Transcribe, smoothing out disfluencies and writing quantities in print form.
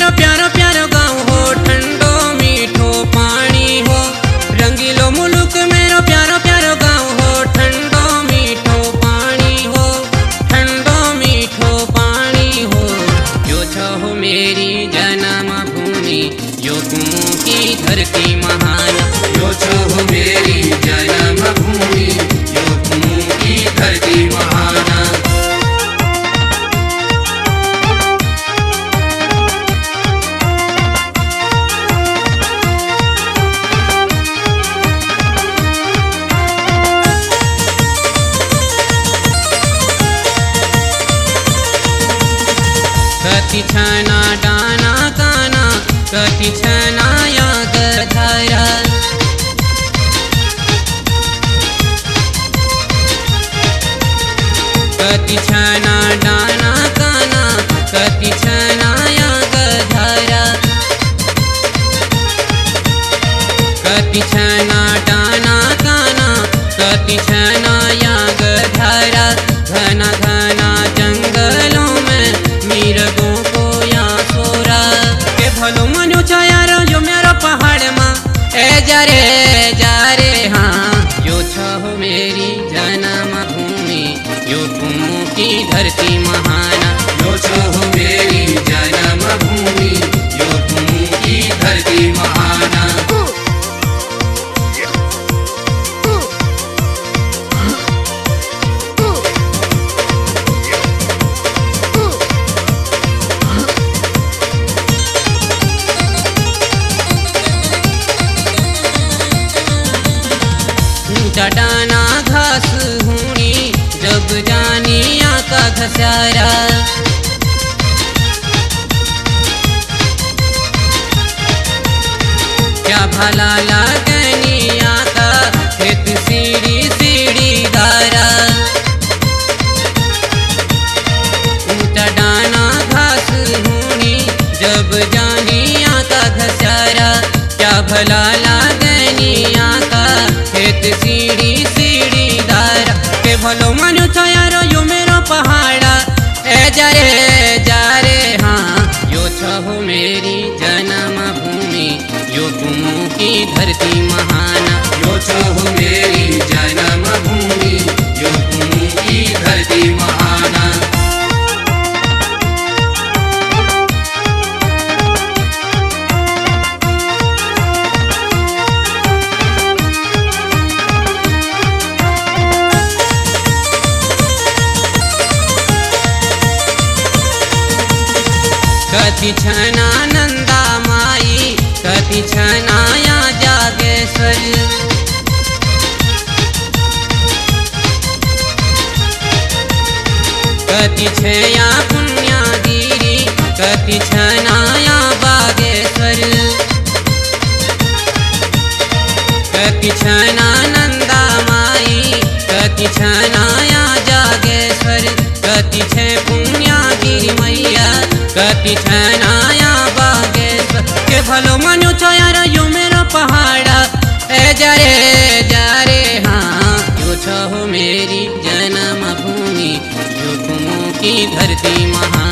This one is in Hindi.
मेरो प्यारो प्यारो गाँव हो, ठंडो मीठो पानी हो। रंगीलो मुलुक मेरो प्यारो प्यारो गाँव हो, ठंडो मीठो पानी हो, ठंडो मीठो पानी हो। यो छहो मेरी जन्म भूमि, यो कुमू की धरती महान। यो छहो मेरी जन्म भूमि, यो कुमू की धरती महान। कति छना डाना काना, कति छना याद धारा। कति छना डाना काना, कति छना याद धारा। कति छना डाना काना, कति छना याद धारा। घना घना जंगलों में मिर्गों को या सोरा। के भलो मनु छाया जो मेरा पहाड़ माँ ए जा रे हाँ। यो छहो मेरी जन्म भूमि, यो कुमू की धरती महान। यो छहो मेरी जन्म भूमि, यो कुमू की धरती महान। चटाना घास हुनी, जब जानिया का घसारा। क्या भला लागनिया का खेत सीढ़ी सीढ़ी दारा। चटाना घास हुनी, जब जानिया का घसारा। क्या भला लागनिया का खेत सीढ़ी सीढ़ी दारा। के भलो मनु छाया यो मेरो पहाड़ा ए जा रे हाँ। यो छहो मेरी जन्म भूमि, यो कुमू की धरती महान। यो छहो मेरी जन्म भूमि, यो कुमू की धरती महान। कति छना नंदा माई, कति छना या जागेश्वर। कति छया पुण्यागिरी, कति छना या बागेश्वर। कति छना नंदा माई, कति छना या जागेश्वर। कति छे पुण्यागिरी मैया, कति छना या बागेश्वर। के भलो मनु छाया यो मेरा पहाड़ा ए जा रे हाँ। यो छहो मेरी जन्म भूमि, यो कुमू की धरती महान।